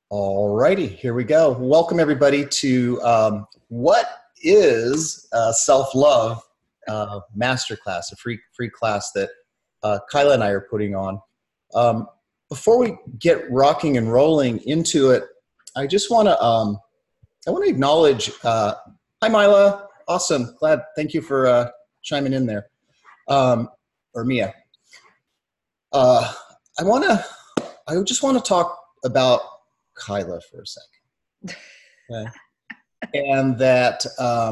All righty, here we go. Welcome everybody to what is self-love masterclass, a free class that Kyla and I are putting on. Um, Before we get rocking and rolling into it, I just want to acknowledge. Hi, Mila. Awesome. Glad. Thank you for chiming in there, or Mia. Uh, I want to. I just want to talk about Kyla for a second. Okay. And that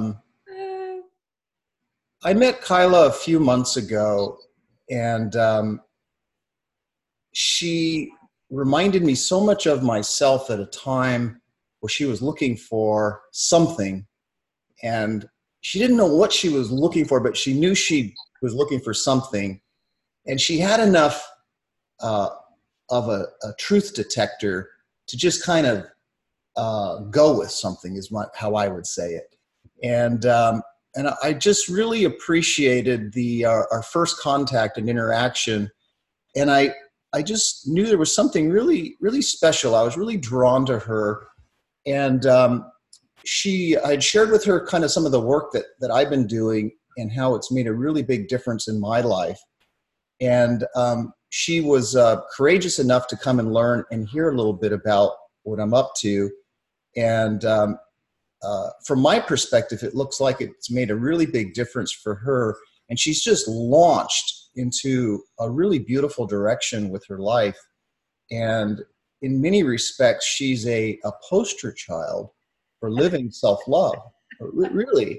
I met Kyla a few months ago, and she reminded me so much of myself at a time where she was looking for something, and she didn't know what she was looking for, but she knew she was looking for something, and she had enough uh, of a truth detector to just kind of go with something is how I would say it. And I just really appreciated the our first contact and interaction. And I just knew there was something really special. I was really drawn to her. And I had shared with her kind of some of the work that I've been doing and how it's made a really big difference in my life. And she was courageous enough to come and learn and hear a little bit about what I'm up to. And from my perspective, it looks like it's made a really big difference for her. And she's just launched into a really beautiful direction with her life. And in many respects, she's a poster child for living self-love, really.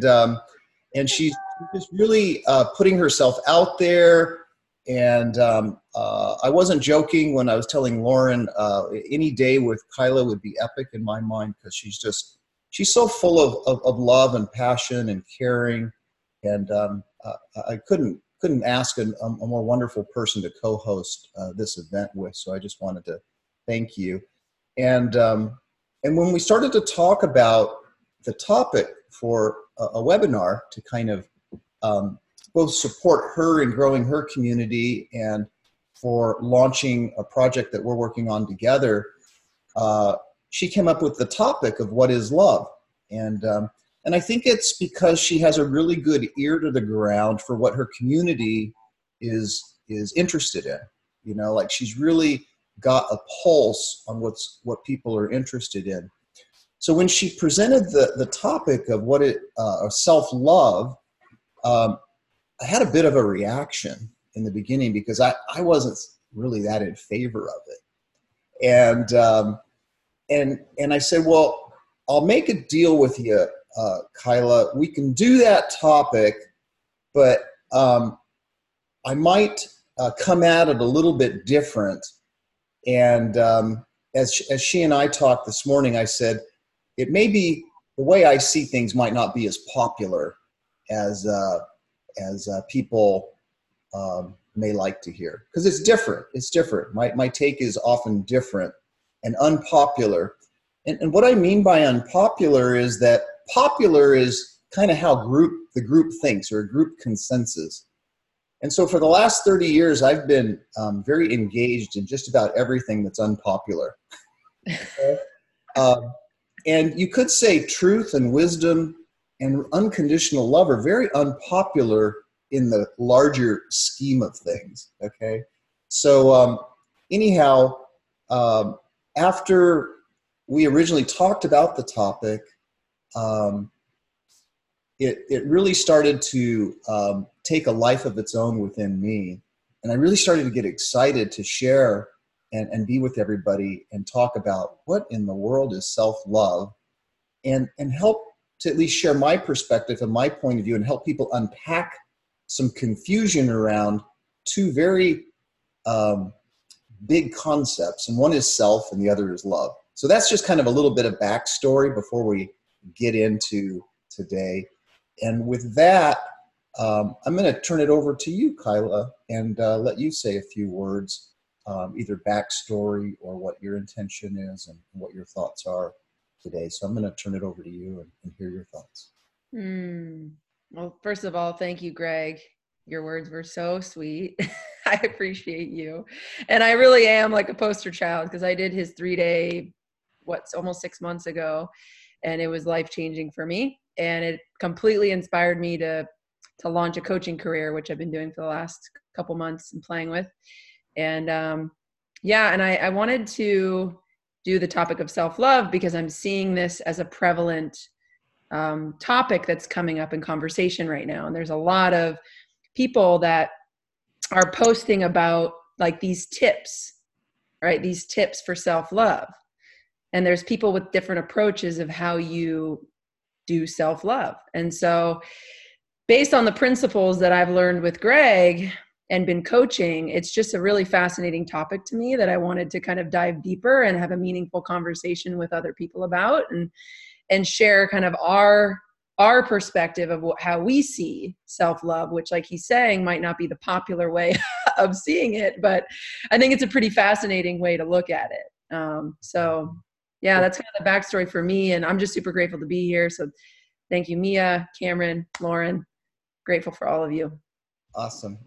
And she's just really putting herself out there. And I wasn't joking when I was telling Lauren any day with Kyla would be epic in my mind because she's so full of love and passion and caring. And I couldn't ask a more wonderful person to co-host this event with. So I just wanted to thank you. And when we started to talk about the topic for a webinar to kind of both support her in growing her community and for launching a project that we're working on together, she came up with the topic of what is love. And I think it's because she has a really good ear to the ground for what her community is interested in. You know, like she's really got a pulse on what people are interested in. So when she presented the topic of what it self-love, I had a bit of a reaction in the beginning because I wasn't really that in favor of it. And I said, well, I'll make a deal with you, Kyla. We can do that topic, but I might come at it a little bit different. And as she and I talked this morning, I said, it may be the way I see things might not be as popular as people may like to hear, because it's different. It's different. My take is often different and unpopular. And what I mean by unpopular is that popular is kind of how the group thinks, or a group consensus. And so for the last 30 years, I've been very engaged in just about everything that's unpopular. And you could say truth and wisdom and unconditional love are very unpopular in the larger scheme of things. Okay. So anyhow, after we originally talked about the topic, it really started to take a life of its own within me. And I really started to get excited to share and be with everybody and talk about what in the world is self-love, and help to at least share my perspective and my point of view and help people unpack some confusion around two very big concepts. And one is self and the other is love. So that's just kind of a little bit of backstory before we get into today. And with that, I'm going to turn it over to you, Kyla, and let you say a few words, either backstory or what your intention is and what your thoughts are today. So I'm going to turn it over to you and hear your thoughts. Well, first of all, thank you, Greg. Your words were so sweet. I appreciate you. And I really am like a poster child because I did his 3-day what's almost 6 months ago, and it was life-changing for me. And it completely inspired me to launch a coaching career, which I've been doing for the last couple months and playing with. And and I wanted to do the topic of self-love because I'm seeing this as a prevalent topic that's coming up in conversation right now. And there's a lot of people that are posting about like these tips, right? These tips for self-love. And there's people with different approaches of how you do self-love. And so based on the principles that I've learned with Greg and been coaching, it's just a really fascinating topic to me that I wanted to kind of dive deeper and have a meaningful conversation with other people about, and share kind of our perspective of how we see self-love, which, like he's saying, might not be the popular way of seeing it, but I think it's a pretty fascinating way to look at it. So yeah, that's kind of the backstory for me, and I'm just super grateful to be here. So thank you, Mia, Cameron, Lauren. Grateful for all of you. Awesome.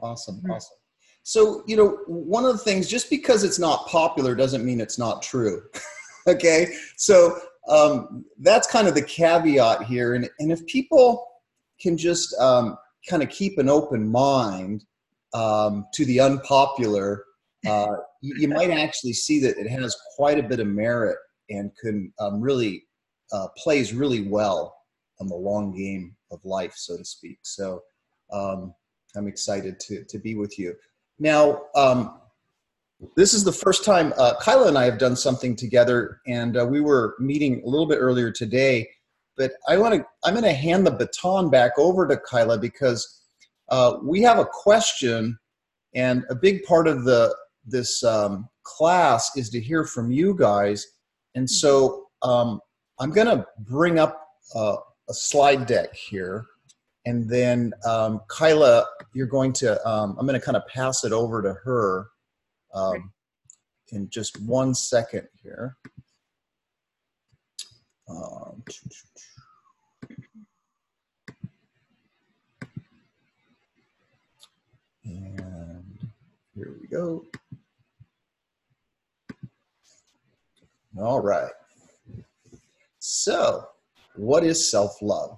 So, one of the things, just because it's not popular doesn't mean it's not true. Okay. So that's kind of the caveat here. And if people can just kind of keep an open mind to the unpopular, you might actually see that it has quite a bit of merit and can really plays really well on the long game of life, so to speak. So I'm excited to be with you. Now, this is the first time Kyla and I have done something together, and we were meeting a little bit earlier today, but I'm going to hand the baton back over to Kyla because we have a question, and a big part of this class is to hear from you guys. And so I'm going to bring up a slide deck here. And then Kyla, you're going to, I'm going to kind of pass it over to her in just 1 second here. And here we go. All right. So, what is self-love?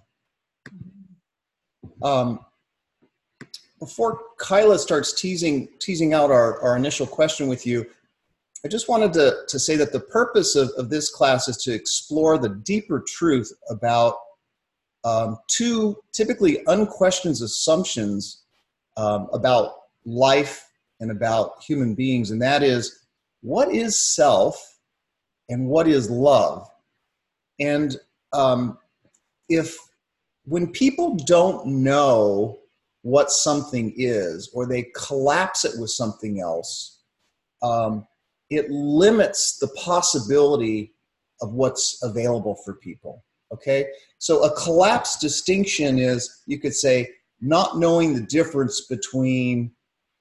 Before Kyla starts teasing out our initial question with you, I just wanted to say that the purpose of this class is to explore the deeper truth about two typically unquestioned assumptions about life and about human beings, and that is, what is self and what is love? And when people don't know what something is, or they collapse it with something else, it limits the possibility of what's available for people, okay? So a collapsed distinction is, you could say, not knowing the difference between,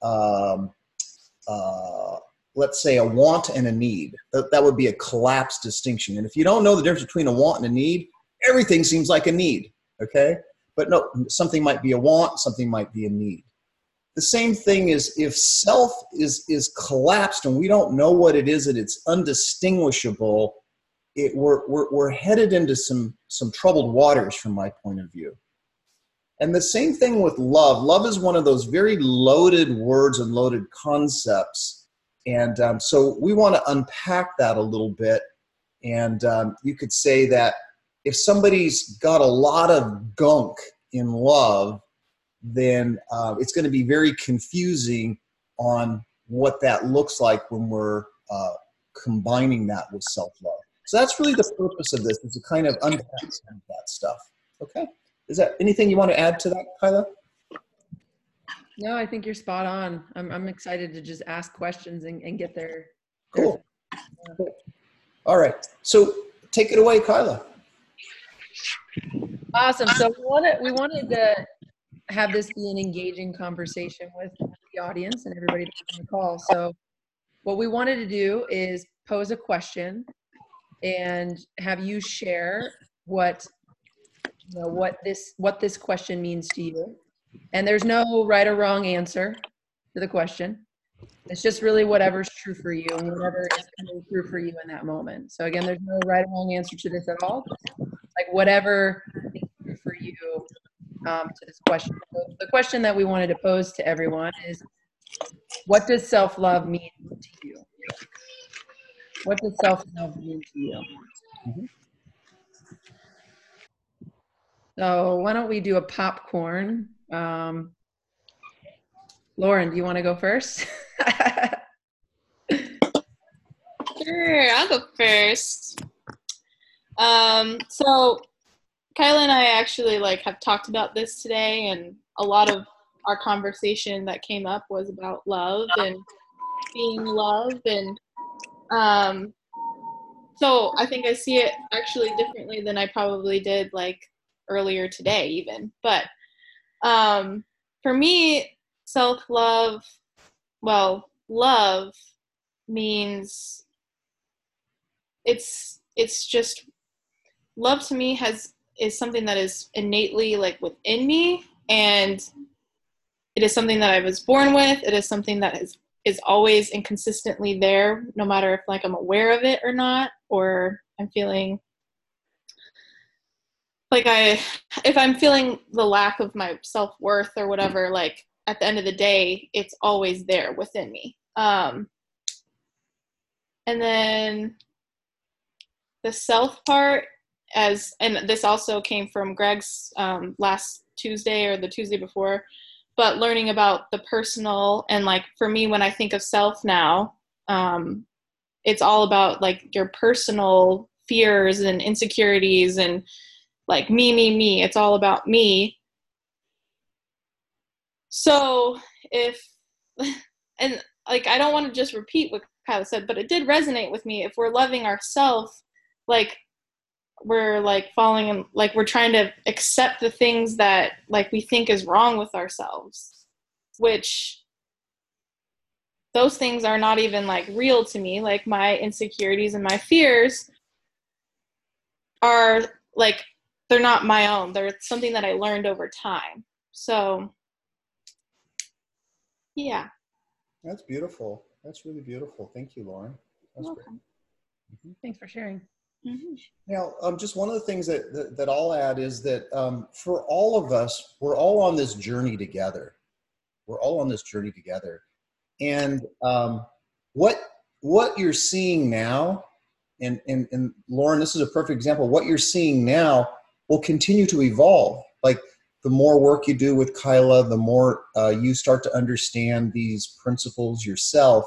let's say, a want and a need. That would be a collapsed distinction. And if you don't know the difference between a want and a need, everything seems like a need, okay? But no, something might be a want, something might be a need. The same thing is if self is collapsed and we don't know what it is and it's undistinguishable, we're headed into some troubled waters from my point of view. And the same thing with love. Love is one of those very loaded words and loaded concepts. And so we want to unpack that a little bit. And you could say that if somebody's got a lot of gunk in love, then it's going to be very confusing on what that looks like when we're combining that with self-love. So that's really the purpose of this, is to kind of unpack some of that stuff. Okay? Is that anything you want to add to that, Kyla? No, I think you're spot on. I'm excited to just ask questions and get there. Cool. Cool. All right. So take it away, Kyla. Awesome. So we wanted to have this be an engaging conversation with the audience and everybody that's on the call. So what we wanted to do is pose a question and have you share what this question means to you. And there's no right or wrong answer to the question. It's just really whatever's true for you and whatever is coming through for you in that moment. So again, there's no right or wrong answer to this at all. Like whatever is true for you to this question. So the question that we wanted to pose to everyone is, what does self-love mean to you? What does self-love mean to you? Mhm. So why don't we do a popcorn? Lauren, do you want to go first? Sure, I'll go first. So Kyla and I actually have talked about this today, and a lot of our conversation that came up was about love and being loved, and so I think I see it actually differently than I probably did earlier today even. But for me, self-love, love means it's just, love to me is something that is innately within me, and it is something that I was born with. It is something that is always and consistently there, no matter if I'm aware of it or not, or I'm feeling if I'm feeling the lack of my self-worth or whatever, at the end of the day, it's always there within me. And then the self part, and this also came from Greg's last Tuesday or the Tuesday before, but learning about the personal, and for me, when I think of self now, it's all about your personal fears and insecurities and me. It's all about me. So and I don't want to just repeat what Kyla said, but it did resonate with me. If we're loving ourselves, we're falling in, we're trying to accept the things that we think is wrong with ourselves, which those things are not even real to me. My insecurities and my fears are they're not my own. They're something that I learned over time. So yeah. That's beautiful. That's really beautiful. Thank you, Lauren. That's great. Mm-hmm. Thanks for sharing. Mm-hmm. Now, just one of the things that I'll add is that for all of us, we're all on this journey together. We're all on this journey together. And what you're seeing now, and Lauren, this is a perfect example. What you're seeing now will continue to evolve. The more work you do with Kyla, the more you start to understand these principles yourself.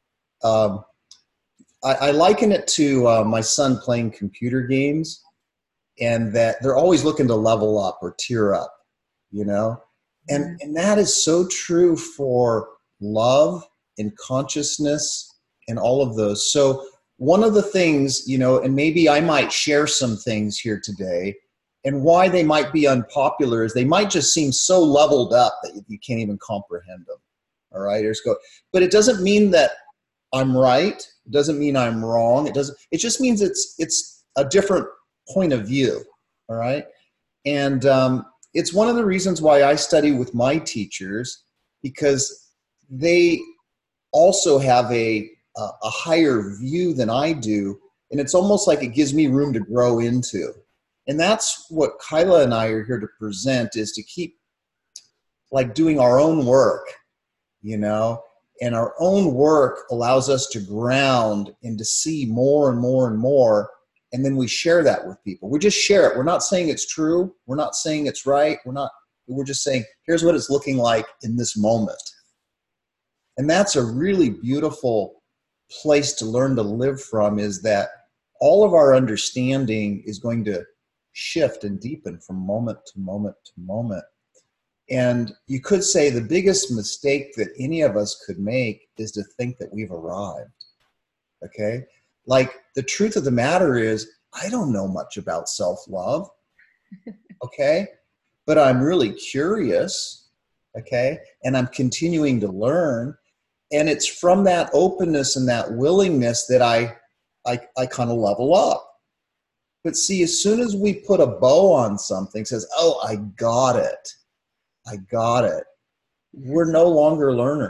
I liken it to my son playing computer games, and that they're always looking to level up or tier up, and that is so true for love and consciousness and all of those. So one of the things, and maybe I might share some things here today, and why they might be unpopular is they might just seem so leveled up that you can't even comprehend them. All right, but it doesn't mean that I'm right. It doesn't mean I'm wrong. It just means it's a different point of view. All right. And it's one of the reasons why I study with my teachers, because they also have a higher view than I do. And it's almost like it gives me room to grow into. And that's what Kyla and I are here to present, is to keep doing our own work, and our own work allows us to ground and to see more and more and more. And then we share that with people. We just share it. We're not saying it's true. We're not saying it's right. We're just saying, here's what it's looking like in this moment. And that's a really beautiful place to learn to live from, is that all of our understanding is going to shift and deepen from moment to moment to moment. And you could say the biggest mistake that any of us could make is to think that we've arrived. Okay? The truth of the matter is, I don't know much about self-love. Okay? But I'm really curious. Okay? And I'm continuing to learn. And it's from that openness and that willingness that I kind of level up. But see, as soon as we put a bow on something, says, oh, I got it, we're no longer learners.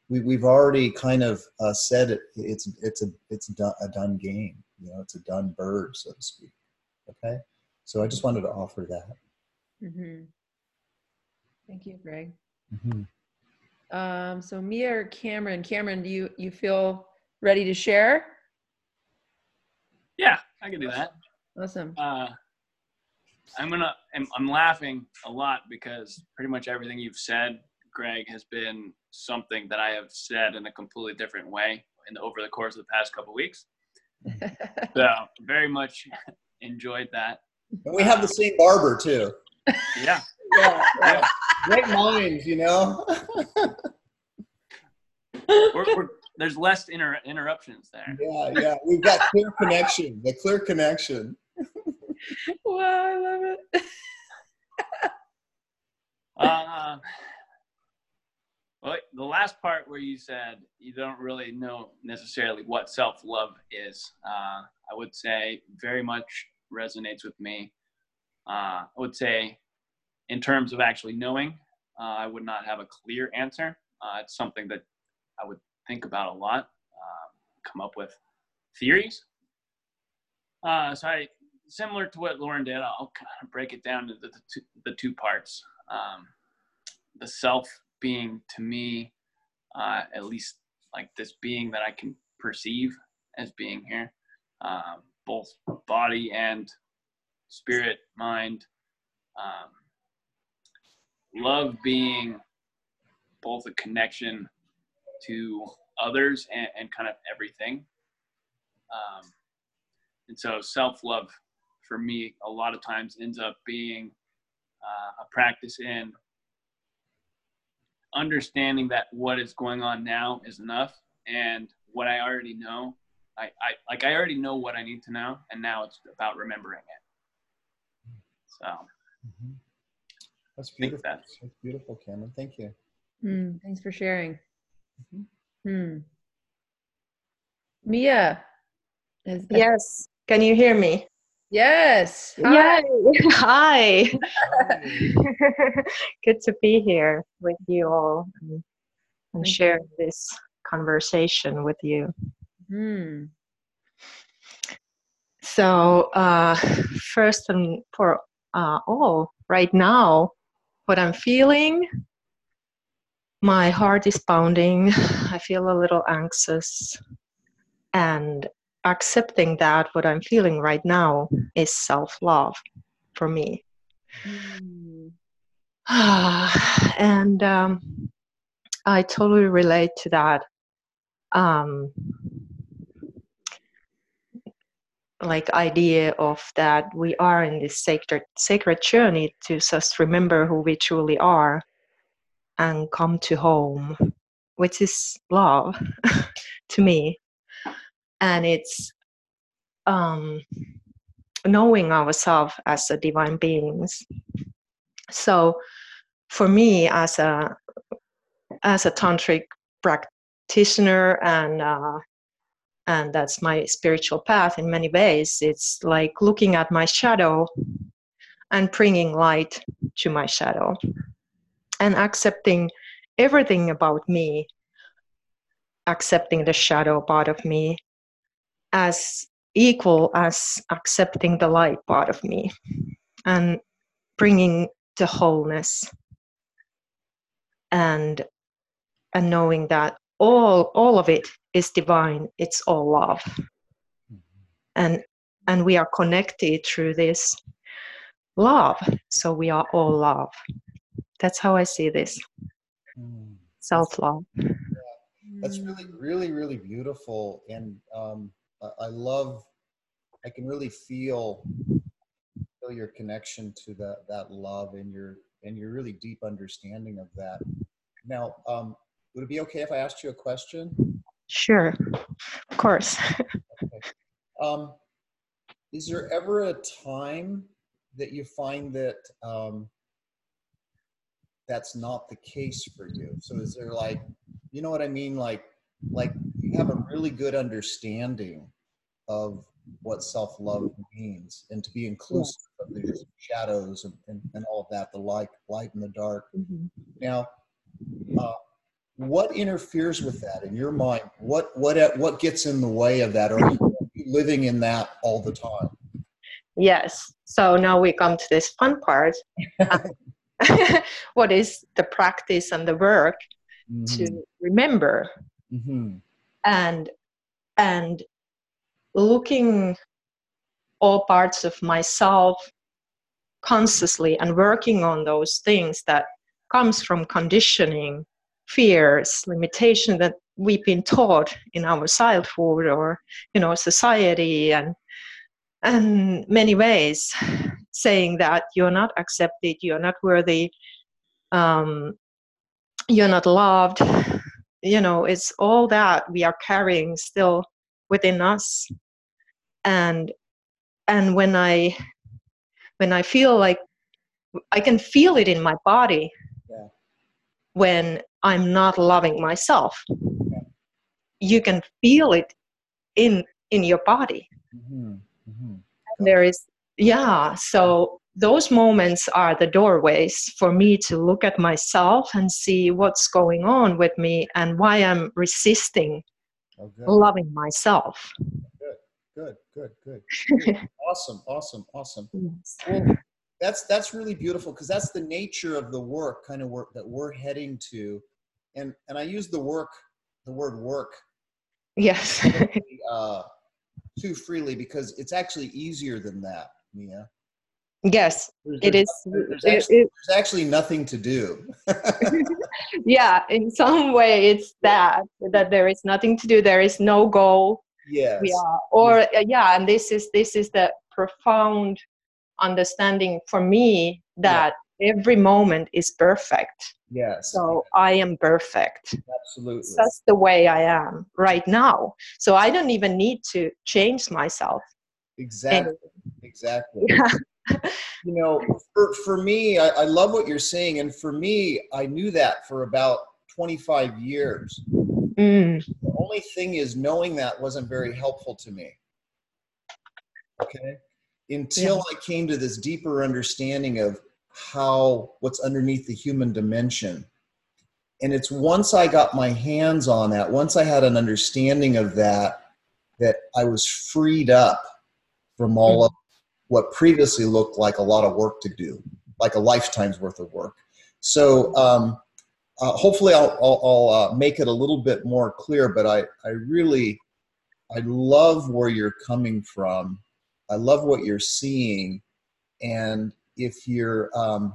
we've already kind of said it's a done game. You know, it's a done bird, so to speak. Okay, so I just wanted to offer that. Mm-hmm. Thank you, Greg. Mm-hmm. So Mia or Cameron? Cameron, do you feel ready to share? Yeah, I can do that. Awesome. I'm laughing a lot because pretty much everything you've said, Greg, has been something that I have said in a completely different way over the course of the past couple of weeks. So very much enjoyed that. And we have the same barber too. Yeah. Yeah. Great minds, you know. There's less interruptions there. Yeah. We've got clear connection. The clear connection. Wow, I love it. Well, the last part where you said you don't really know necessarily what self-love is, I would say very much resonates with me. I would say in terms of actually knowing, I would not have a clear answer. It's something that I would think about a lot, come up with theories. Similar to what Lauren did, I'll kind of break it down to the two parts. The self being, to me, at least like this being that I can perceive as being here, both body and spirit, mind. Love being both a connection to others and kind of everything. And so self-love for me a lot of times ends up being a practice in understanding that what is going on now is enough, and what I already know, I already know what I need to know, and now it's about remembering it. So that's beautiful. That's beautiful, Cameron. Thank you. Thanks for sharing. Mia. Yes. Can you hear me? Yes. Hi. Yay. Hi. Good to be here with you all and share this conversation with you. So first and for all, right now, what I'm feeling, my heart is pounding. I feel a little anxious, and accepting that what I'm feeling right now is self-love for me. And I totally relate to that. Like idea of that we are in this sacred journey to just remember who we truly are and come to home, which is love to me. And it's knowing ourselves as a divine beings. So for me, as a tantric practitioner, and that's my spiritual path in many ways, it's like looking at my shadow and bringing light to my shadow and accepting everything about me, accepting the shadow part of me as equal as accepting the light part of me, and bringing the wholeness and knowing that all of it is divine. It's all love, and we are connected through this love. So we are all love. That's how I see this. Self-love. That's really beautiful, and I can really feel your connection to that love and your really deep understanding of that. Now, would it be okay if I asked you a question? Sure, of course. Okay. Is there ever a time that you find that that's not the case for you? So is there, like, you know what I mean? Like you have a really good understanding of what self-love means, and to be inclusive of the shadows and all of that, the light and the dark. Now, what interferes with that in your mind? What gets in the way of that? Or are you living in that all the time? Yes. So now we come to this fun part. What is the practice and the work to remember and looking all parts of myself consciously and working on those things that comes from conditioning, fears, limitation that we've been taught in our childhood or, society and many ways, saying that you're not accepted, you're not worthy, you're not loved. It's all that we are carrying still within us. And when I feel like I can feel it in my body when I'm not loving myself. You can feel it in your body. There is, so those moments are the doorways for me to look at myself and see what's going on with me and why I'm resisting loving myself. Good. Awesome. Yes. Well, that's really beautiful, because that's the nature of the work that we're heading to. And I use the word work. Yes. Too freely, because it's actually easier than that, Mia. Yes, it is. There's actually nothing to do. Yeah, in some way it's that there is nothing to do. There is no goal. Yes. And this is the profound understanding for me that every moment is perfect. Yes. So I am perfect. Absolutely. That's the way I am right now. So I don't even need to change myself. Exactly. Yeah. For me, I love what you're saying. And for me, I knew that for about 25 years. The only thing is, knowing that wasn't very helpful to me. Okay. Until I came to this deeper understanding of what's underneath the human dimension. And it's once I got my hands on that, once I had an understanding of that I was freed up from all of what previously looked like a lot of work to do, like a lifetime's worth of work. So hopefully I'll make it a little bit more clear, but I love where you're coming from. I love what you're seeing. And if you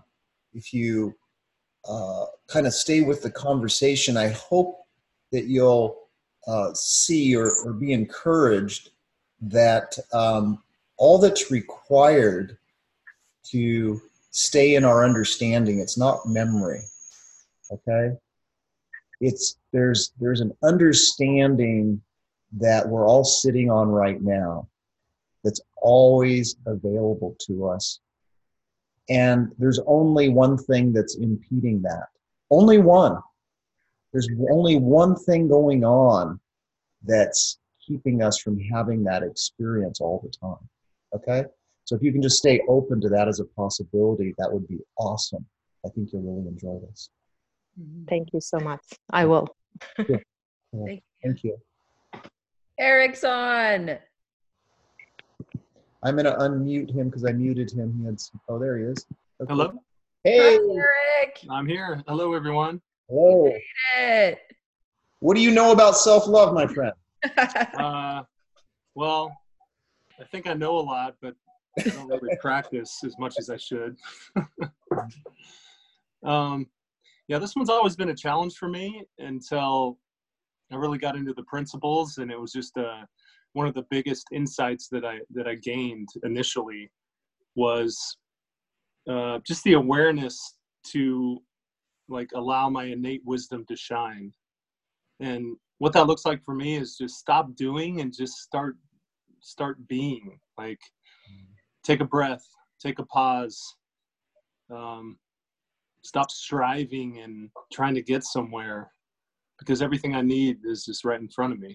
kind of stay with the conversation, I hope that you'll see or be encouraged that all that's required to stay in our understanding, it's not memory, okay? There's an understanding that we're all sitting on right now that's always available to us. And there's only one thing that's impeding that. Only one. There's only one thing going on that's keeping us from having that experience all the time. Okay? So if you can just stay open to that as a possibility, that would be awesome. I think you'll really enjoy this. Thank you so much. I will. Cool. Thank you. Eric's on. I'm going to unmute him because I muted him. There he is. Okay. Hello? Hey. Hi, Eric. I'm here. Hello, everyone. Hello. What do you know about self-love, my friend? Well, I think I know a lot, but I don't really practice as much as I should. This one's always been a challenge for me until I really got into the principles, and it was just one of the biggest insights that I gained initially was just the awareness to allow my innate wisdom to shine. And what that looks like for me is just stop doing and just start being. Take a breath, take a pause, stop striving and trying to get somewhere, because everything I need is just right in front of me.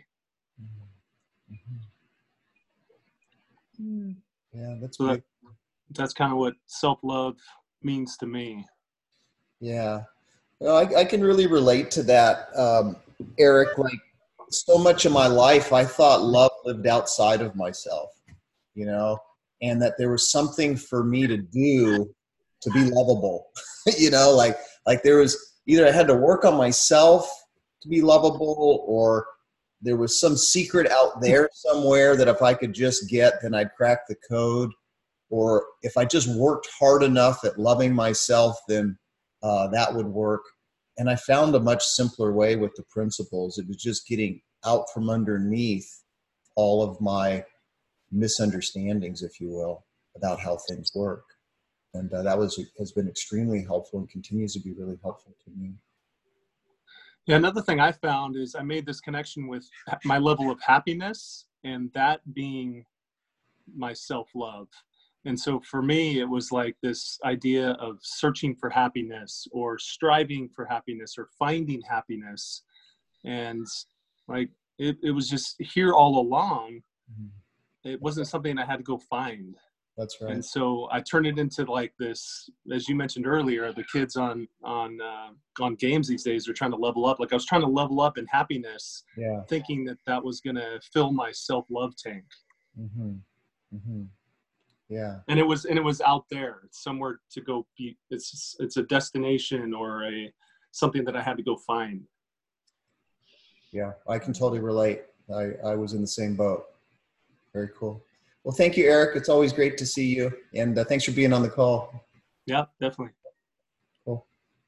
Yeah, that's so that's kind of what self-love means to me. Yeah. Well, I can really relate to that, Eric. Like so much of my life, I thought love lived outside of myself, you know, and that there was something for me to do to be lovable, you know, like there was either I had to work on myself to be lovable, or there was some secret out there somewhere that if I could just get, then I'd crack the code. Or if I just worked hard enough at loving myself, then that would work. And I found a much simpler way with the principles. It was just getting out from underneath all of my misunderstandings, if you will, about how things work. And that has been extremely helpful and continues to be really helpful to me. Yeah, another thing I found is I made this connection with my level of happiness, and that being my self-love. And so for me, it was like this idea of searching for happiness or striving for happiness or finding happiness. And like, it was just here all along. It wasn't something I had to go find. That's right. And so I turned it into like this, as you mentioned earlier, the kids on games these days are trying to level up. Like I was trying to level up in happiness, Yeah. thinking that was going to fill my self-love tank. Mm-hmm. Mm-hmm. Yeah. And it was out there. It's somewhere to go be. It's a destination or something that I had to go find. Yeah, I can totally relate. I was in the same boat. Very cool. Well, thank you, Eric. It's always great to see you. And thanks for being on the call. Yeah, definitely. Cool.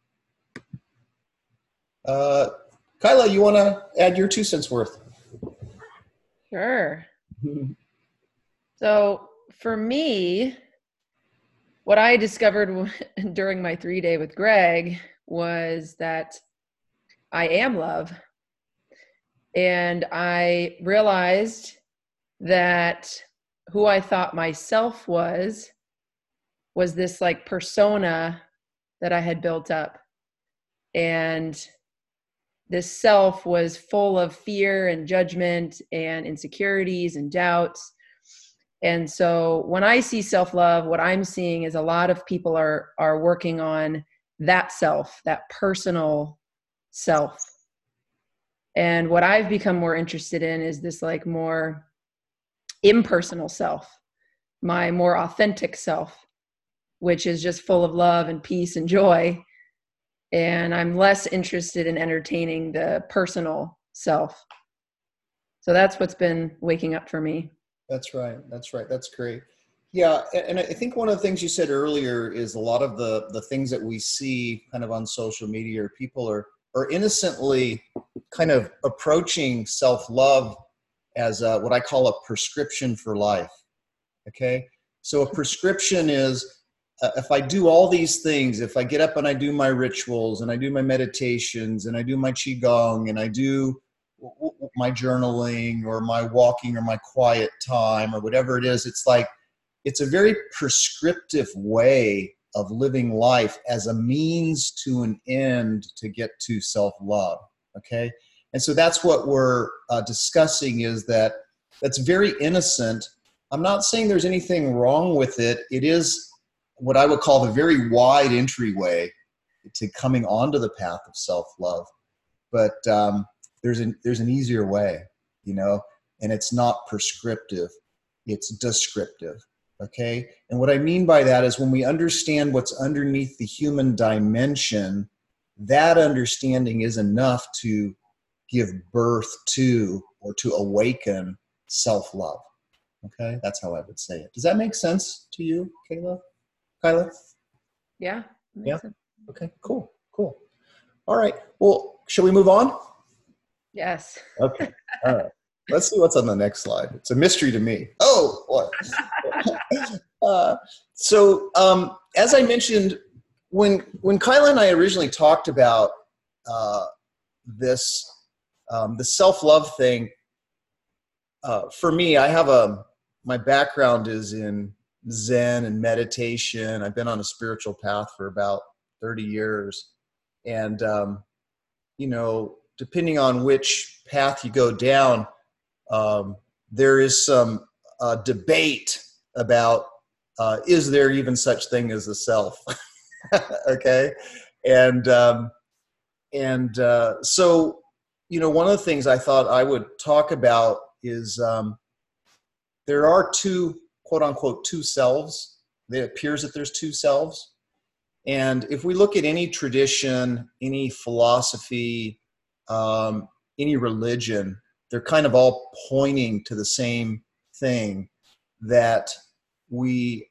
Kyla, you want to add your 2 cents worth? Sure. So for me, what I discovered during my 3-day with Greg was that I am love. And I realized that who I thought myself was this like persona that I had built up. And this self was full of fear and judgment and insecurities and doubts. And so when I see self-love, what I'm seeing is a lot of people are working on that self, that personal self. And what I've become more interested in is this like more impersonal self, my more authentic self, which is just full of love and peace and joy. And I'm less interested in entertaining the personal self. So that's what's been waking up for me. That's right. That's right. That's great. Yeah. And I think one of the things you said earlier is a lot of the things that we see kind of on social media, or people are innocently kind of approaching self-love as what I call a prescription for life. Okay. So a prescription is if I do all these things, if I get up and I do my rituals and I do my meditations and I do my Qigong and I do my journaling or my walking or my quiet time or whatever it is, it's like, it's a very prescriptive way of living life as a means to an end to get to self-love. Okay. And so that's what we're discussing, is that's very innocent. I'm not saying there's anything wrong with it. It is what I would call the very wide entryway to coming onto the path of self-love. But there's an easier way, you know, and it's not prescriptive, it's descriptive. Okay. And what I mean by that is when we understand what's underneath the human dimension, that understanding is enough to give birth to or to awaken self-love. Okay. That's how I would say it. Does that make sense to you, Kyla? Yeah. Yeah. Sense. Okay, cool. All right. Well, shall we move on? Yes. Okay. All right. Let's see what's on the next slide. It's a mystery to me. Oh, what? So as I mentioned, when Kyla and I originally talked about this, the self-love thing, for me, I have my background is in Zen and meditation. I've been on a spiritual path for about 30 years. And, you know, depending on which path you go down, there is some debate about is there even such thing as a self? Okay. And So, one of the things I thought I would talk about is there are two, quote unquote, two selves. It appears that there's two selves. And if we look at any tradition, any philosophy, any religion, they're kind of all pointing to the same thing, that we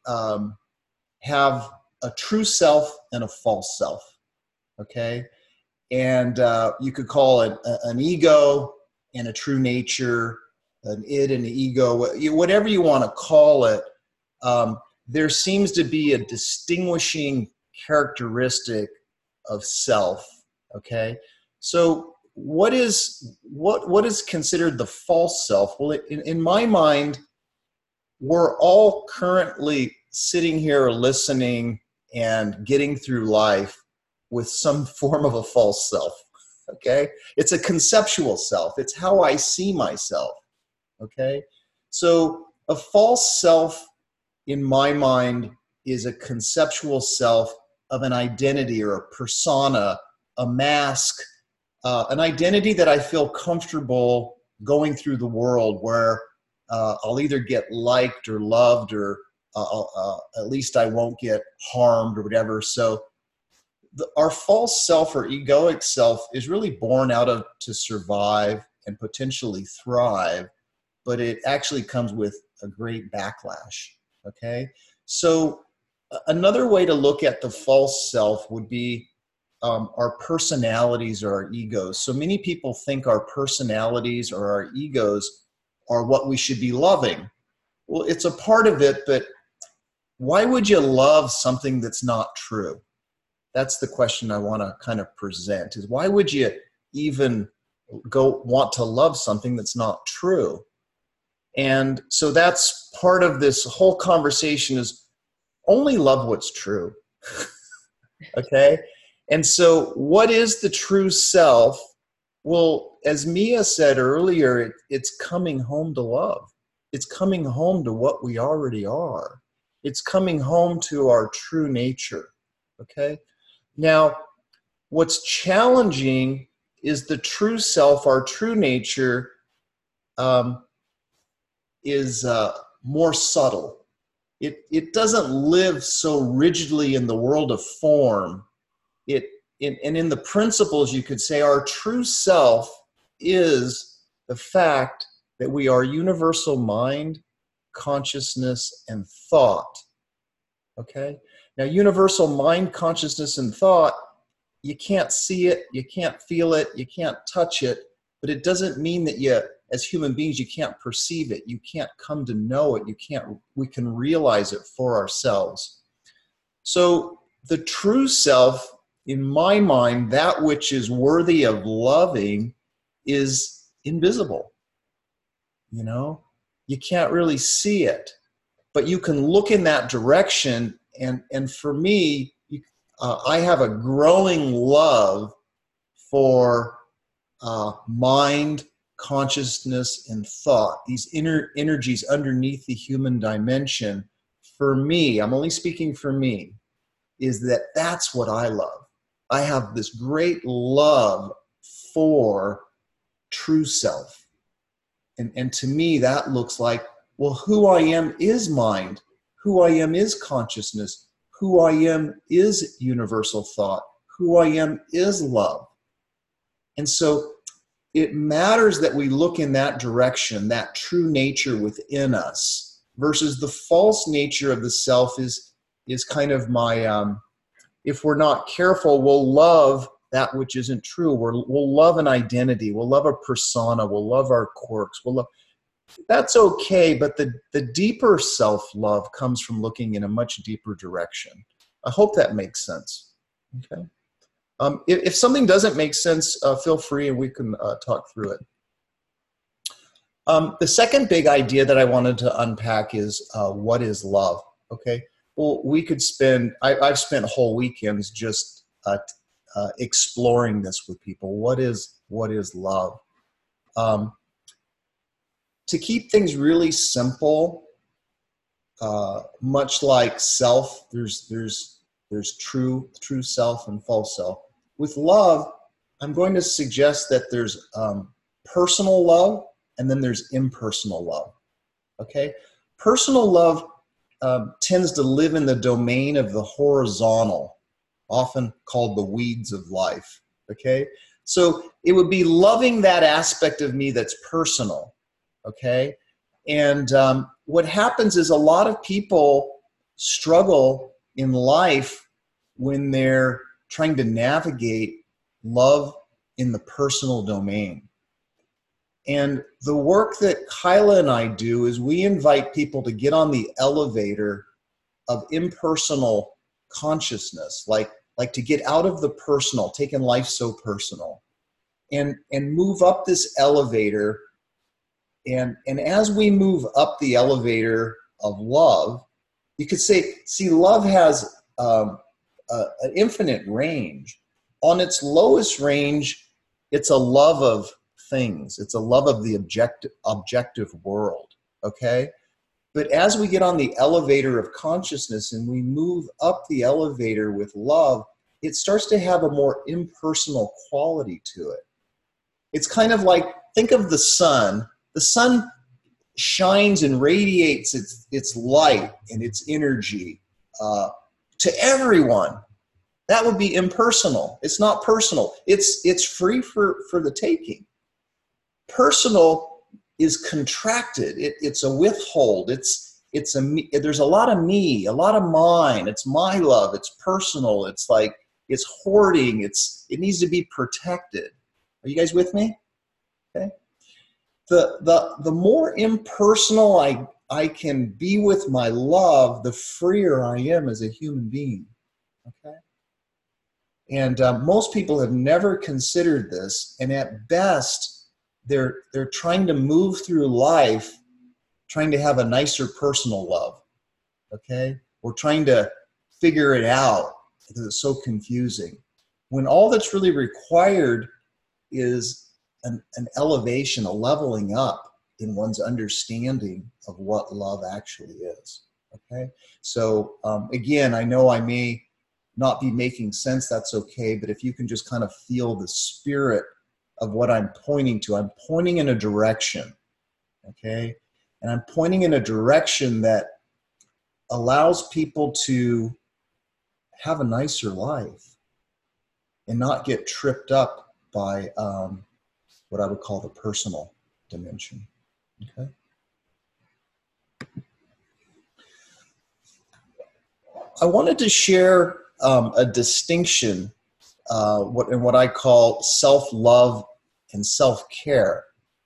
have a true self and a false self, okay? And you could call it an ego and a true nature, an id and an ego, whatever you want to call it. There seems to be a distinguishing characteristic of self, okay? So what is considered the false self? Well, in my mind, we're all currently sitting here listening and getting through life with some form of a false self, okay? It's a conceptual self. It's how I see myself, okay? So a false self, in my mind, is a conceptual self of an identity or a persona, a mask, an identity that I feel comfortable going through the world, where I'll either get liked or loved, or at least I won't get harmed or whatever. So our false self or egoic self is really born out of to survive and potentially thrive, but it actually comes with a great backlash, okay? So another way to look at the false self would be our personalities or our egos. So many people think our personalities or our egos are what we should be loving. Well, it's a part of it, but why would you love something that's not true? That's the question I want to kind of present, is why would you even want to love something that's not true? And so that's part of this whole conversation, is only love what's true. Okay? And so what is the true self? Well, as Mia said earlier, it's coming home to love. It's coming home to what we already are. It's coming home to our true nature. Okay? Now, what's challenging is the true self, our true nature, is more subtle. It doesn't live so rigidly in the world of form. And in the principles, you could say our true self is the fact that we are universal mind, consciousness, and thought. Okay? Now, universal mind, consciousness, and thought, you can't see it, you can't feel it, you can't touch it, but it doesn't mean that as human beings, you can't perceive it, you can't come to know it, we can realize it for ourselves. So the true self, in my mind, that which is worthy of loving, is invisible. You can't really see it, but you can look in that direction. And for me, I have a growing love for mind, consciousness, and thought, these inner energies underneath the human dimension. For me, I'm only speaking for me, is that's what I love. I have this great love for true self. And to me, that looks like, well, who I am is mind. Who I am is consciousness. Who I am is universal thought. Who I am is love. And so it matters that we look in that direction, that true nature within us, versus the false nature of the self is kind of my, if we're not careful, we'll love that which isn't true. We'll love an identity. We'll love a persona. We'll love our quirks. That's okay, but the deeper self-love comes from looking in a much deeper direction. I hope that makes sense. Okay. If something doesn't make sense, feel free and we can talk through it. The second big idea that I wanted to unpack is what is love? Okay. Well, I've spent whole weekends just exploring this with people. What is love? To keep things really simple, much like self, there's true self and false self. With love, I'm going to suggest that there's personal love and then there's impersonal love. Okay? Personal love tends to live in the domain of the horizontal, often called the weeds of life. Okay? So it would be loving that aspect of me that's personal. Okay? And what happens is a lot of people struggle in life when they're trying to navigate love in the personal domain. And the work that Kyla and I do is we invite people to get on the elevator of impersonal consciousness, like to get out of the personal, taking life so personal, and move up this elevator. And as we move up the elevator of love, you could say, see, love has an infinite range. On its lowest range, it's a love of things. It's a love of the objective world, okay? But as we get on the elevator of consciousness and we move up the elevator with love, it starts to have a more impersonal quality to it. It's kind of like, think of the sun. The sun shines and radiates its light and its energy to everyone. That would be impersonal. It's not personal. It's free for the taking. Personal is contracted. It's a withhold. There's a lot of me, a lot of mine. It's my love. It's personal. It's like it's hoarding. It needs to be protected. Are you guys with me? Okay. The more impersonal I can be with my love, the freer I am as a human being. Okay. And most people have never considered this, and at best, they're trying to move through life, trying to have a nicer personal love. Okay, we're trying to figure it out because it's so confusing. When all that's really required is an elevation, a leveling up in one's understanding of what love actually is. Okay, so again, I know I may not be making sense, that's okay, but if you can just kind of feel the spirit of what I'm pointing to, I'm pointing in a direction, okay? And I'm pointing in a direction that allows people to have a nicer life and not get tripped up by what I would call the personal dimension, okay? I wanted to share a distinction in what I call self-love and self-care.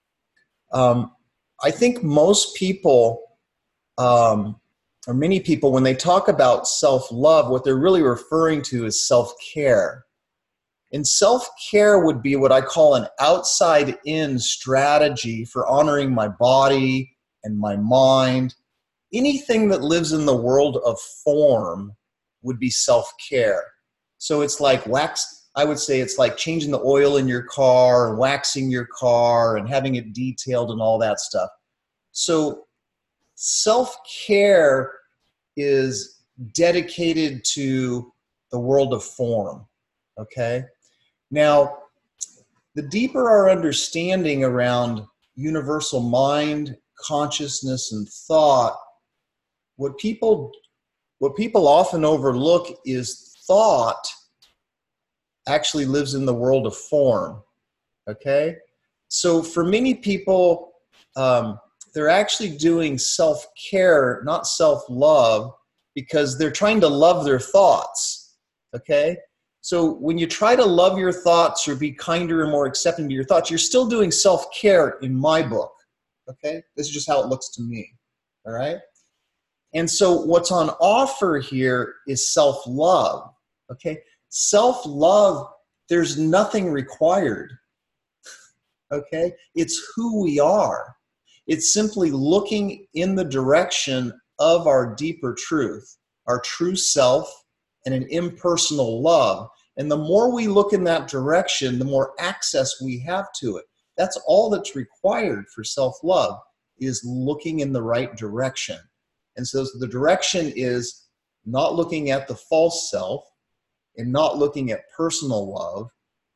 I think most people, or many people, when they talk about self-love, what they're really referring to is self-care. And self-care would be what I call an outside-in strategy for honoring my body and my mind. Anything that lives in the world of form would be self-care. So it's like I would say it's like changing the oil in your car and waxing your car and having it detailed and all that stuff. So self-care is dedicated to the world of form, okay? Now, the deeper our understanding around universal mind, consciousness, and thought, what people often overlook is thought actually lives in the world of form, okay? So for many people, they're actually doing self-care, not self-love, because they're trying to love their thoughts, okay? So when you try to love your thoughts or be kinder and more accepting to your thoughts, you're still doing self-care in my book, okay? This is just how it looks to me, all right? And so what's on offer here is self-love, okay? Self-love, there's nothing required, okay? It's who we are. It's simply looking in the direction of our deeper truth, our true self, and an impersonal love. And the more we look in that direction, the more access we have to it. That's all that's required for self-love, is looking in the right direction. And so the direction is not looking at the false self and not looking at personal love,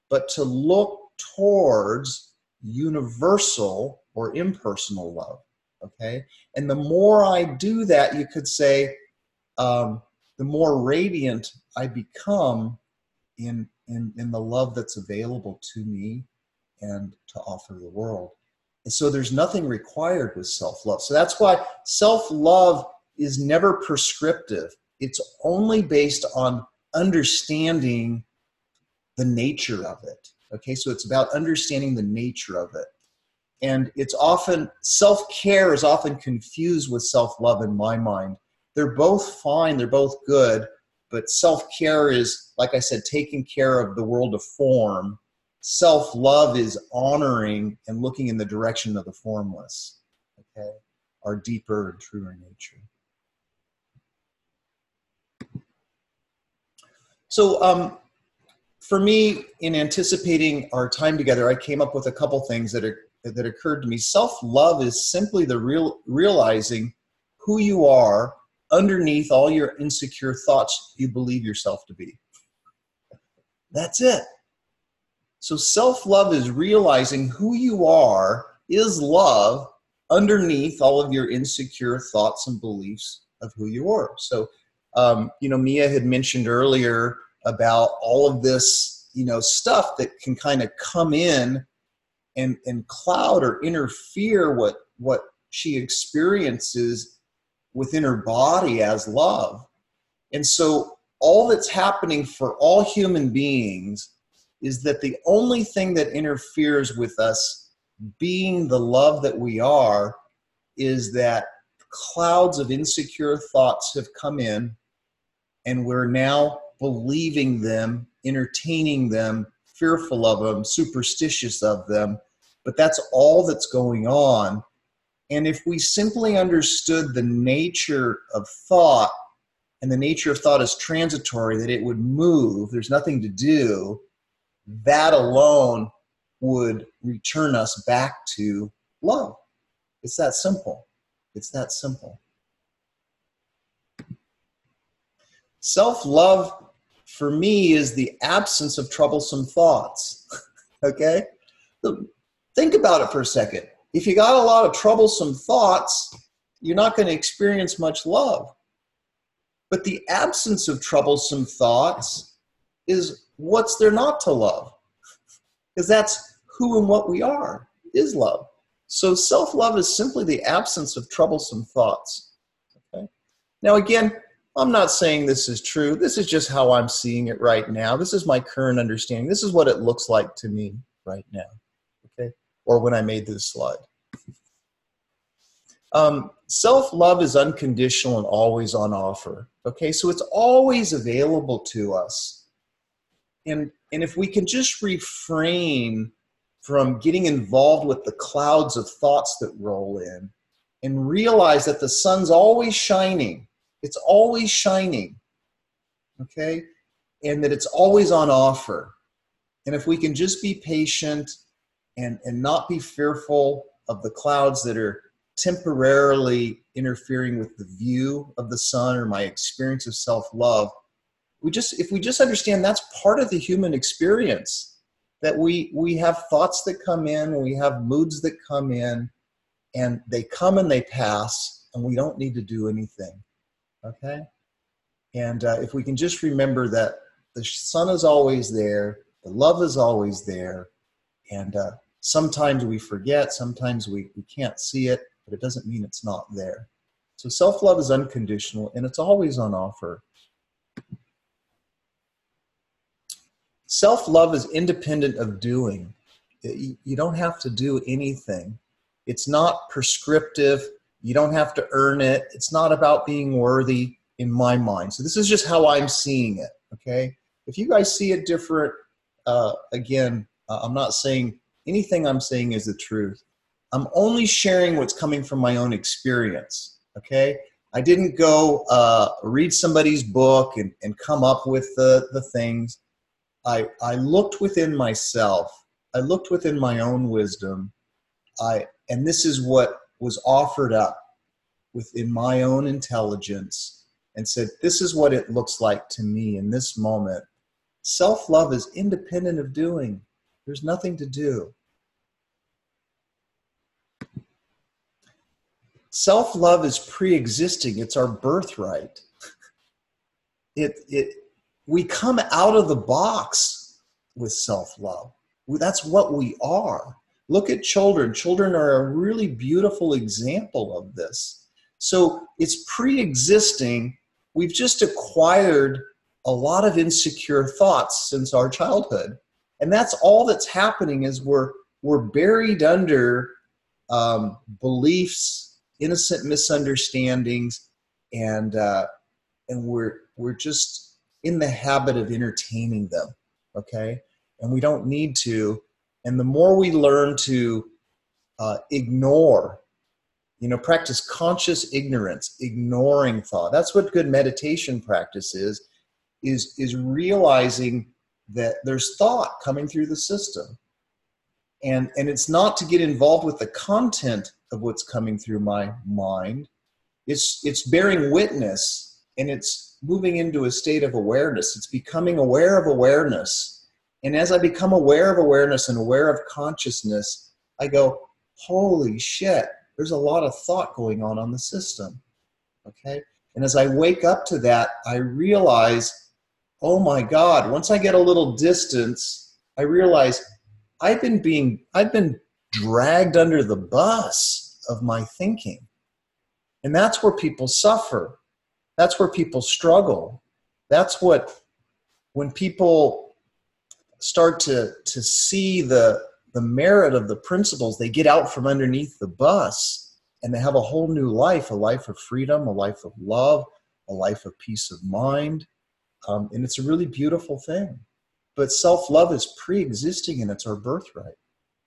but to look towards universal or impersonal love. Okay? And the more I do that, you could say, the more radiant I become in the love that's available to me and to offer the world. And so there's nothing required with self-love. So that's why self-love is never prescriptive. It's only based on understanding the nature of it. Okay, so it's about understanding the nature of it. And it's often, self-care is often confused with self-love in my mind. They're both fine, they're both good, but self-care is, like I said, taking care of the world of form. Self-love is honoring and looking in the direction of the formless, okay, our deeper and truer nature. So for me, in anticipating our time together, I came up with a couple things that occurred to me. Self-love is simply the realizing who you are underneath all your insecure thoughts you believe yourself to be. That's it. So self-love is realizing who you are is love underneath all of your insecure thoughts and beliefs of who you are. So, Mia had mentioned earlier about all of this, stuff that can kind of come in and cloud or interfere what she experiences within her body as love. And so all that's happening for all human beings is that the only thing that interferes with us being the love that we are is that clouds of insecure thoughts have come in, and we're now believing them, entertaining them, fearful of them, superstitious of them. But that's all that's going on. And if we simply understood the nature of thought, and the nature of thought is transitory, that it would move, there's nothing to do, that alone would return us back to love. It's that simple. It's that simple. Self-love, for me, is the absence of troublesome thoughts. Okay? So think about it for a second. If you got a lot of troublesome thoughts, you're not going to experience much love. But the absence of troublesome thoughts is what's there not to love? Because that's who and what we are, is love. So self-love is simply the absence of troublesome thoughts. Okay? Now again, I'm not saying this is true. This is just how I'm seeing it right now. This is my current understanding. This is what it looks like to me right now. Okay? Or when I made this slide. Self-love is unconditional and always on offer. Okay? So it's always available to us. And if we can just refrain from getting involved with the clouds of thoughts that roll in and realize that the sun's always shining. It's always shining, okay? And that it's always on offer. And if we can just be patient and not be fearful of the clouds that are temporarily interfering with the view of the sun or my experience of self-love, if we just understand that's part of the human experience, that we have thoughts that come in, we have moods that come in, and they come and they pass, and we don't need to do anything. Okay? And if we can just remember that the sun is always there, the love is always there, and sometimes we forget, sometimes we can't see it, but it doesn't mean it's not there. So self-love is unconditional, and it's always on offer. Self-love is independent of doing. You don't have to do anything. It's not prescriptive. You don't have to earn it. It's not about being worthy in my mind. So this is just how I'm seeing it, okay? If you guys see it different, again, I'm not saying anything I'm saying is the truth. I'm only sharing what's coming from my own experience, okay? I didn't go read somebody's book and come up with the things. I looked within myself. I looked within my own wisdom. And this is what was offered up within my own intelligence and said, this is what it looks like to me in this moment Self-love is independent of doing. There's nothing to do. Self-love is pre-existing. It's our birthright. We come out of the box with self-love. That's what we are. Look at children. Children are a really beautiful example of this. So it's pre-existing. We've just acquired a lot of insecure thoughts since our childhood. And that's all that's happening is we're buried under beliefs, innocent misunderstandings, and we're just in the habit of entertaining them, okay? And we don't need to. And the more we learn to ignore, practice conscious ignorance, ignoring thought. That's what good meditation practice is realizing that there's thought coming through the system. And it's not to get involved with the content of what's coming through my mind. It's bearing witness, and it's moving into a state of awareness. It's becoming aware of awareness. And as I become aware of awareness and aware of consciousness, I go, holy shit, there's a lot of thought going on the system, okay? And as I wake up to that, I realize, oh my God, once I get a little distance, I realize I've been dragged under the bus of my thinking. And that's where people suffer. That's where people struggle. That's when people start to see the merit of the principles, they get out from underneath the bus and they have a whole new life, a life of freedom, a life of love, a life of peace of mind. And it's a really beautiful thing. But self-love is pre-existing and it's our birthright.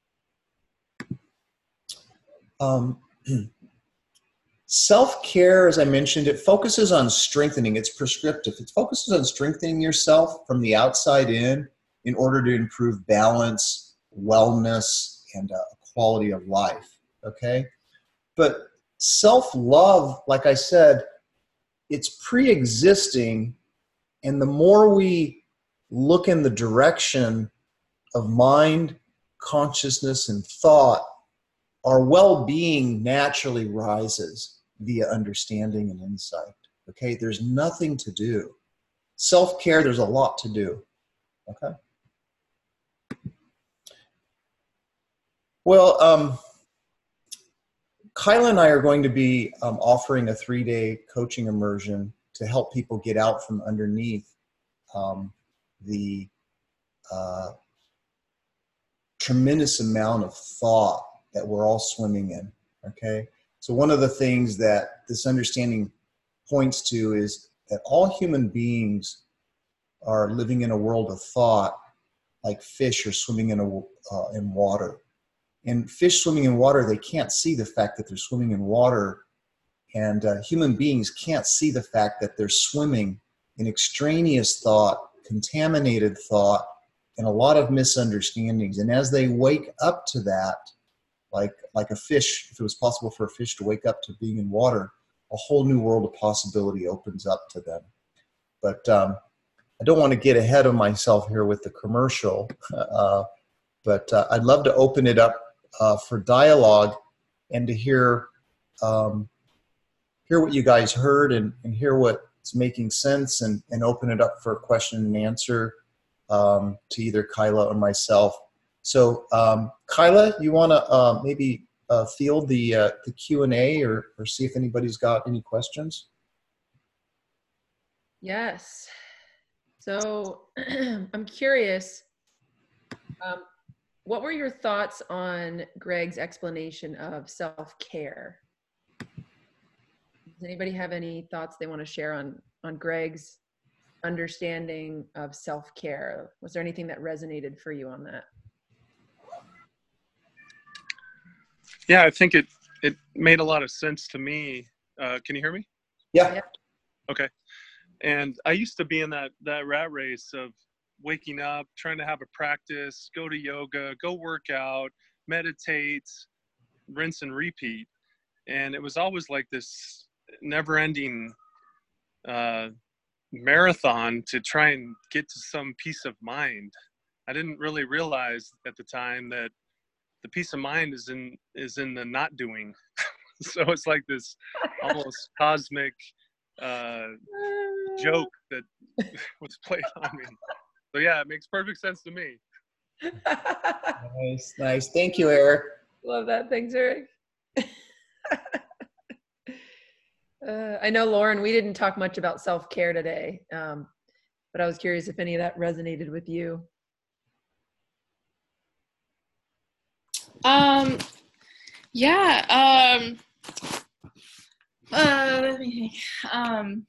Self-care, as I mentioned, it focuses on strengthening. It's prescriptive. It focuses on strengthening yourself from the outside in order to improve balance, wellness, and quality of life, okay? But self-love, like I said, it's pre-existing, and the more we look in the direction of mind, consciousness, and thought, our well-being naturally rises via understanding and insight, okay? There's nothing to do. Self-care, there's a lot to do, okay? Well, Kyla and I are going to be offering a 3-day coaching immersion to help people get out from underneath the tremendous amount of thought that we're all swimming in, okay? So one of the things that this understanding points to is that all human beings are living in a world of thought, like fish are swimming in water. And fish swimming in water, they can't see the fact that they're swimming in water. And human beings can't see the fact that they're swimming in extraneous thought, contaminated thought, and a lot of misunderstandings. And as they wake up to that, like a fish, if it was possible for a fish to wake up to being in water, a whole new world of possibility opens up to them. But I don't want to get ahead of myself here with the commercial, but I'd love to open it up for dialogue and to hear what you guys heard and hear what's making sense and open it up for a question and answer to either Kyla or myself. So Kyla, you want to maybe field the Q&A or see if anybody's got any questions? Yes. So I'm curious, what were your thoughts on Greg's explanation of self-care? Does anybody have any thoughts they want to share on Greg's understanding of self-care? Was there anything that resonated for you on that? Yeah, I think it made a lot of sense to me. Can you hear me? Yeah. Okay. And I used to be in that rat race of waking up, trying to have a practice, go to yoga, go work out, meditate, rinse and repeat. And it was always like this never-ending marathon to try and get to some peace of mind. I didn't really realize at the time that the peace of mind is in the not doing. So it's like this almost cosmic joke that was played on me. So yeah, it makes perfect sense to me. Nice. Thank you, Eric. Love that. Thanks, Eric. I know, Lauren, we didn't talk much about self-care today, but I was curious if any of that resonated with you. Yeah. Let me think.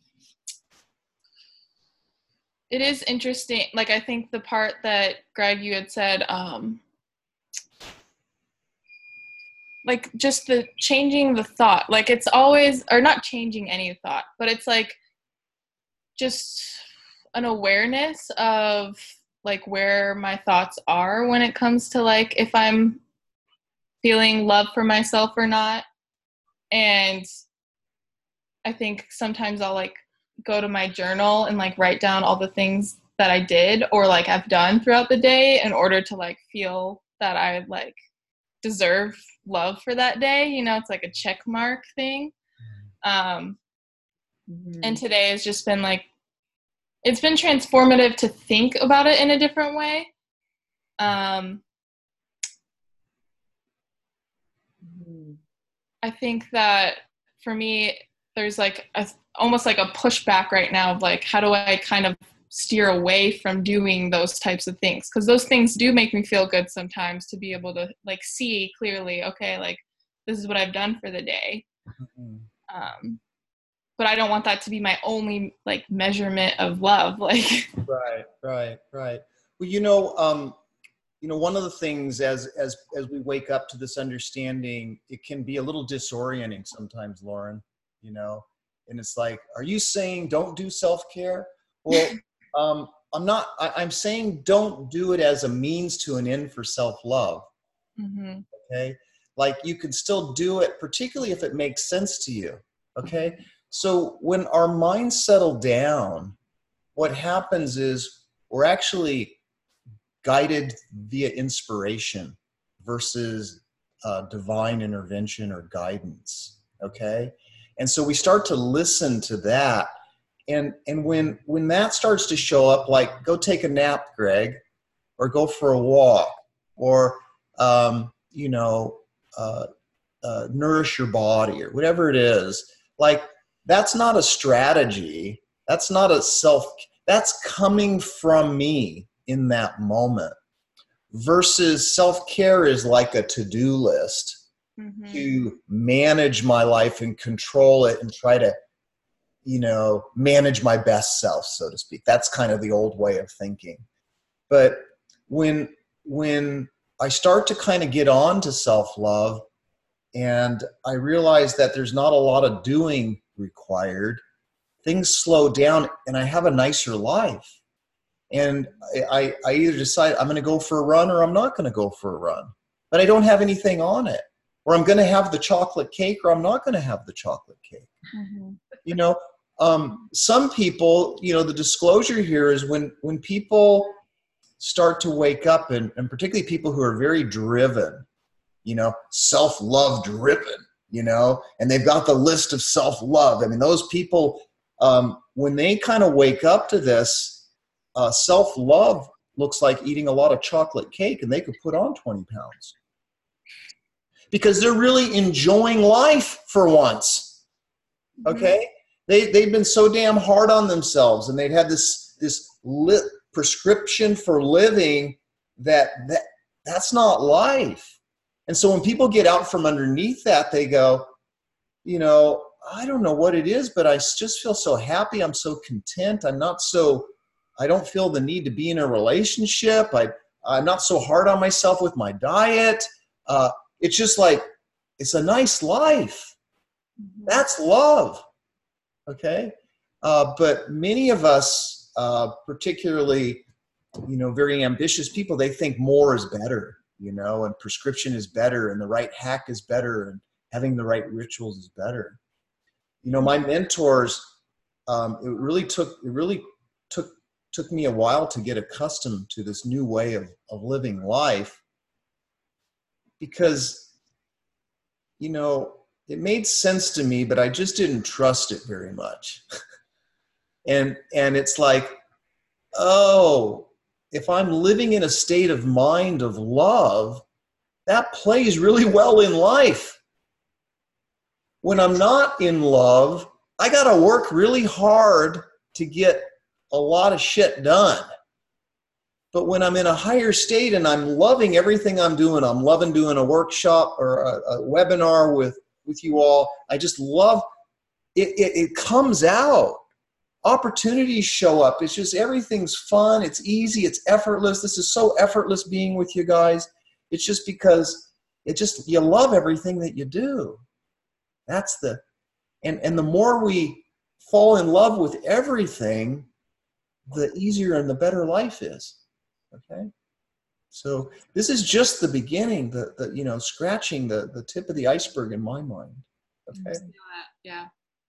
It is interesting. Like, I think the part that Greg, you had said, like just the changing the thought, like it's always, or not changing any thought, but it's like just an awareness of like where my thoughts are when it comes to like if I'm feeling love for myself or not. And I think sometimes I'll like go to my journal and like write down all the things that I did or like I've done throughout the day in order to like feel that I like deserve love for that day. You know, it's like a check mark thing. And today has just been like, it's been transformative to think about it in a different way. I think that for me, there's like almost like a pushback right now of like, how do I kind of steer away from doing those types of things? Because those things do make me feel good sometimes to be able to like see clearly, okay, like this is what I've done for the day. But I don't want that to be my only like measurement of love. Like, Right. Well, one of the things as we wake up to this understanding, it can be a little disorienting sometimes, Lauren, and it's like, are you saying don't do self-care? Well, I'm saying don't do it as a means to an end for self-love. Okay. Like you can still do it, particularly if it makes sense to you. Okay. So when our minds settle down, what happens is we're actually guided via inspiration versus divine intervention or guidance. Okay. And so we start to listen to that. And when that starts to show up, like go take a nap, Greg, or go for a walk, or, nourish your body or whatever it is, like that's not a strategy. That's not that's coming from me in that moment, versus self-care is like a to-do list to manage my life and control it and try to, manage my best self, so to speak. That's kind of the old way of thinking. But when I start to kind of get on to self-love and I realize that there's not a lot of doing required, things slow down and I have a nicer life. And I either decide I'm going to go for a run or I'm not going to go for a run. But I don't have anything on it. Or I'm going to have the chocolate cake or I'm not going to have the chocolate cake. Some people, the disclosure here is when people start to wake up, and particularly people who are very driven, self-love driven, and they've got the list of self-love. I mean, those people, when they kind of wake up to this, self-love looks like eating a lot of chocolate cake and they could put on 20 pounds because they're really enjoying life for once. Okay. They've been so damn hard on themselves and they've had this lit prescription for living that's not life. And so when people get out from underneath that, they go, I don't know what it is, but I just feel so happy. I'm so content. I don't feel the need to be in a relationship. I'm not so hard on myself with my diet. It's just like, it's a nice life. That's love. Okay. But many of us, particularly, very ambitious people, they think more is better, and prescription is better and the right hack is better and having the right rituals is better. My mentors, it really took me a while to get accustomed to this new way of living life, because, you know, it made sense to me, but I just didn't trust it very much. and it's like, oh, if I'm living in a state of mind of love, that plays really well in life. When I'm not in love, I got to work really hard to get a lot of shit done. But when I'm in a higher state and I'm loving everything I'm doing, I'm loving doing a workshop or a webinar with you all. I just love it. It comes out. Opportunities show up. It's just, everything's fun. It's easy. It's effortless. This is so effortless being with you guys. It's just because you love everything that you do. That's and the more we fall in love with everything, the easier and the better life is. Okay. So this is just the beginning, the scratching the tip of the iceberg in my mind. Okay. Yeah.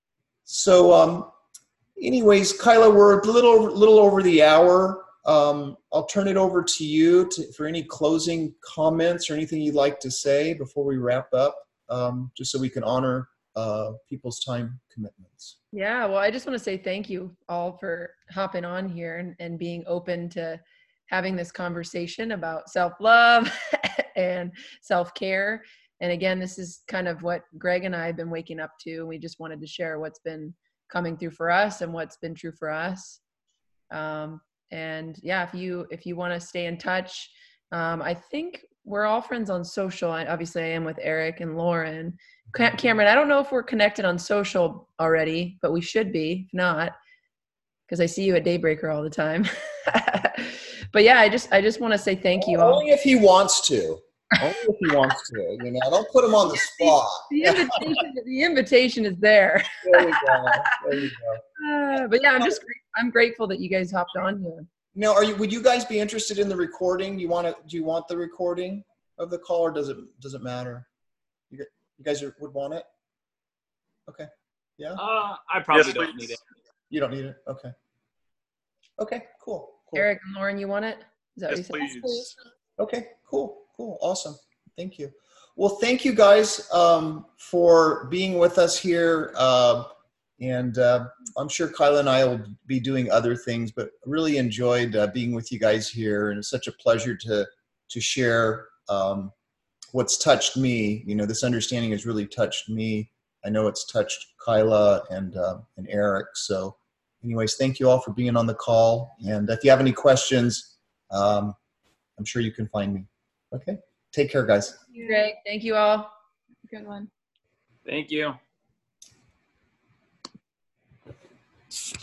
So, anyways, Kyla, we're a little over the hour. I'll turn it over to you for any closing comments or anything you'd like to say before we wrap up, just so we can honor people's time commitments. Yeah, well, I just want to say thank you all for hopping on here and being open to having this conversation about self-love and self-care. And again, this is kind of what Greg and I have been waking up to. We just wanted to share what's been coming through for us and what's been true for us. And yeah, if you want to stay in touch, I think we're all friends on social. Obviously I am with Eric and Lauren. Cameron, I don't know if we're connected on social already, but we should be, if not, because I see you at Daybreaker all the time. But yeah, I just want to say thank you all. Only if he wants to. Only if he wants to. You know, don't put him on the spot. The invitation is there. There you go. But yeah, I'm grateful that you guys hopped on here. Now, would you guys be interested in the recording? Do you want the recording of the call, or does it matter? You guys would want it? Okay. Yeah. I probably don't need it. You don't need it. Okay. Okay. Cool. Eric and Lauren, you want it? Is that Yes, what you said? please. Okay. Cool. Awesome. Thank you. Well, thank you guys for being with us here. And I'm sure Kyla and I will be doing other things, but really enjoyed being with you guys here. And it's such a pleasure to share what's touched me. You know, this understanding has really touched me. I know it's touched Kyla and Eric. So anyways, thank you all for being on the call. And if you have any questions, I'm sure you can find me. Okay. Take care, guys. Greg, thank you all. Good one. Thank you.